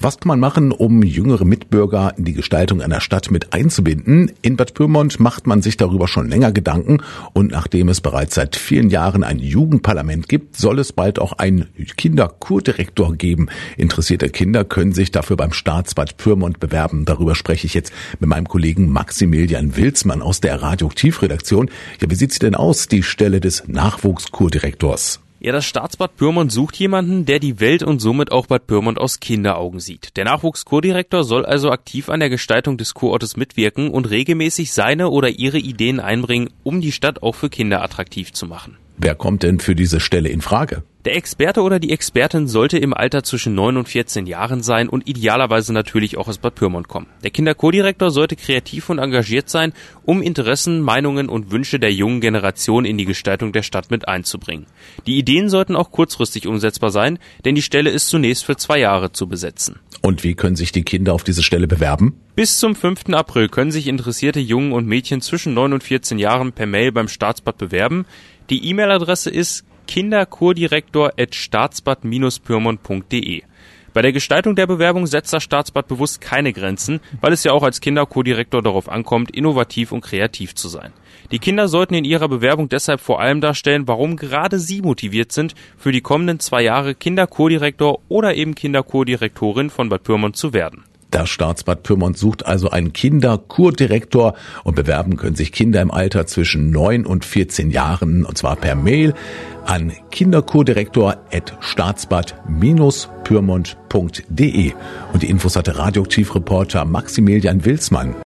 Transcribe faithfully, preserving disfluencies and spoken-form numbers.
Was kann man machen, um jüngere Mitbürger in die Gestaltung einer Stadt mit einzubinden? In Bad Pyrmont macht man sich darüber schon länger Gedanken und nachdem es bereits seit vielen Jahren ein Jugendparlament gibt, soll es bald auch einen Kinderkurdirektor geben. Interessierte Kinder können sich dafür beim Staatsbad Pyrmont bewerben. Darüber spreche ich jetzt mit meinem Kollegen Maximilian Wilsmann aus der Radioaktivredaktion. Ja, wie sieht's denn aus, die Stelle des Nachwuchskurdirektors? Ja, das Staatsbad Pyrmont sucht jemanden, der die Welt und somit auch Bad Pyrmont aus Kinderaugen sieht. Der Nachwuchskurdirektor soll also aktiv an der Gestaltung des Kurortes mitwirken und regelmäßig seine oder ihre Ideen einbringen, um die Stadt auch für Kinder attraktiv zu machen. Wer kommt denn für diese Stelle in Frage? Der Experte oder die Expertin sollte im Alter zwischen neun und vierzehn Jahren sein und idealerweise natürlich auch aus Bad Pyrmont kommen. Der Kinderkurdirektor sollte kreativ und engagiert sein, um Interessen, Meinungen und Wünsche der jungen Generation in die Gestaltung der Stadt mit einzubringen. Die Ideen sollten auch kurzfristig umsetzbar sein, denn die Stelle ist zunächst für zwei Jahre zu besetzen. Und wie können sich die Kinder auf diese Stelle bewerben? Bis zum fünften April können sich interessierte Jungen und Mädchen zwischen neun und vierzehn Jahren per Mail beim Staatsbad bewerben. Die E-Mail-Adresse ist kinderkurdirektor at staatsbad Bindestrich pyrmont punkt de. Bei der Gestaltung der Bewerbung setzt das Staatsbad bewusst keine Grenzen, weil es ja auch als Kinderkurdirektor darauf ankommt, innovativ und kreativ zu sein. Die Kinder sollten in ihrer Bewerbung deshalb vor allem darstellen, warum gerade sie motiviert sind, für die kommenden zwei Jahre Kinderkurdirektor oder eben Kinderkurdirektorin von Bad Pyrmont zu werden. Das Staatsbad Pyrmont sucht also einen Kinderkurdirektor und bewerben können sich Kinder im Alter zwischen neun und vierzehn Jahren und zwar per Mail an kinderkurdirektor at staatsbad Bindestrich pyrmont punkt de. Und die Infos hatte Radioaktivreporter Maximilian Wilsmann.